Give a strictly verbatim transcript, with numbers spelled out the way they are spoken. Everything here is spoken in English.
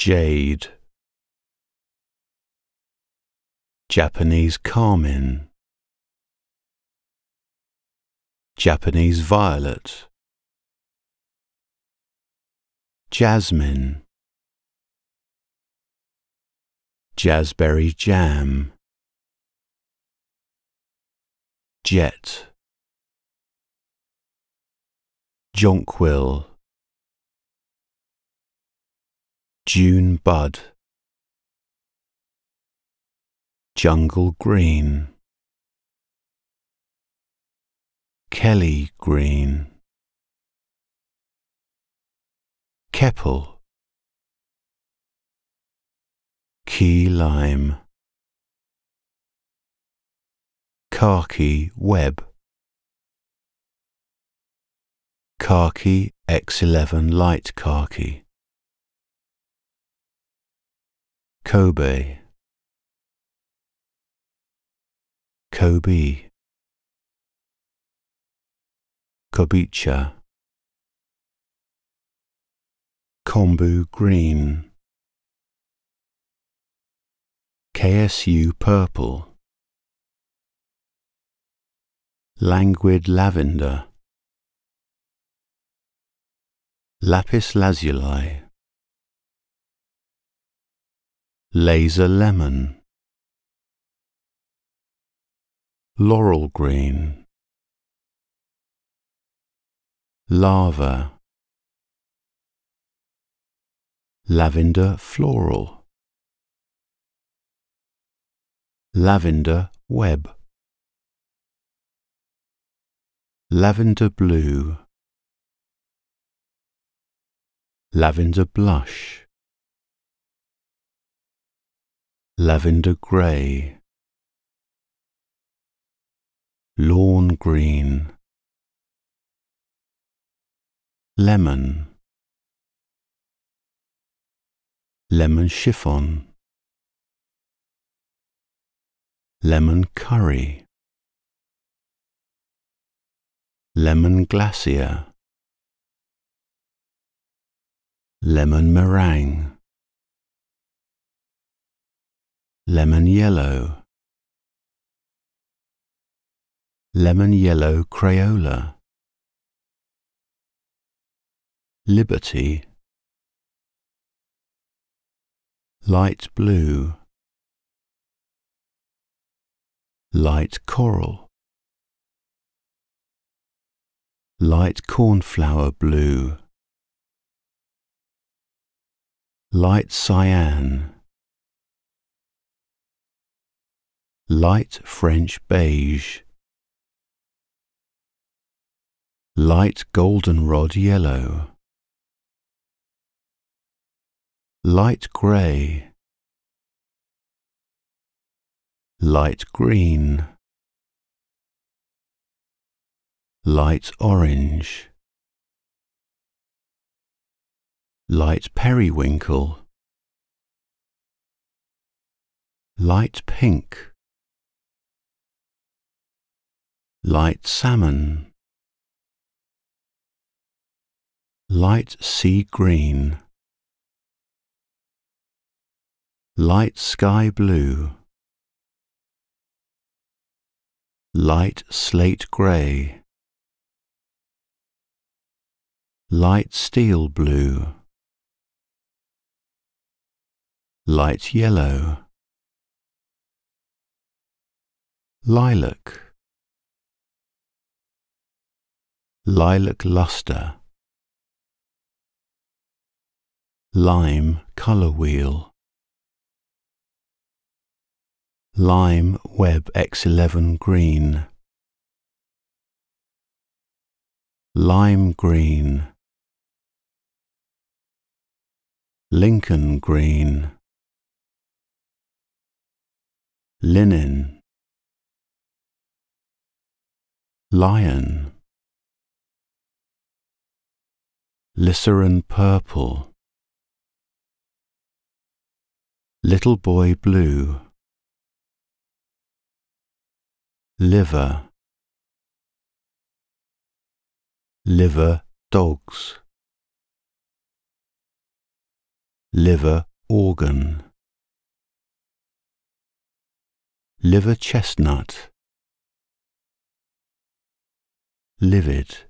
jade, Japanese carmine, Japanese violet, jasmine, jazzberry jam, jet, jonquil, June bud, jungle green, Kelly green, Keppel, key lime, khaki web, khaki X eleven light khaki, Kobe, Kobe, Kobicha, Kombu green, K S U purple, languid lavender, lapis lazuli, laser lemon, laurel green, lava, lavender floral, lavender web, lavender blue, lavender blush, lavender grey, lawn green, lemon, lemon chiffon, lemon curry, lemon glacier, lemon meringue, lemon yellow, lemon yellow Crayola, liberty, light blue, light coral, light cornflower blue, light cyan, light French beige, light goldenrod yellow, light grey, light green, light orange, light periwinkle, light pink, light salmon, light sea green, light sky blue, light slate grey, light steel blue, light yellow, lilac, lilac luster, lime colour wheel, lime web X eleven green, lime green, Lincoln green, linen, lion, Lissarin purple, little boy blue, liver, liver dogs, liver organ. Liver chestnut, livid.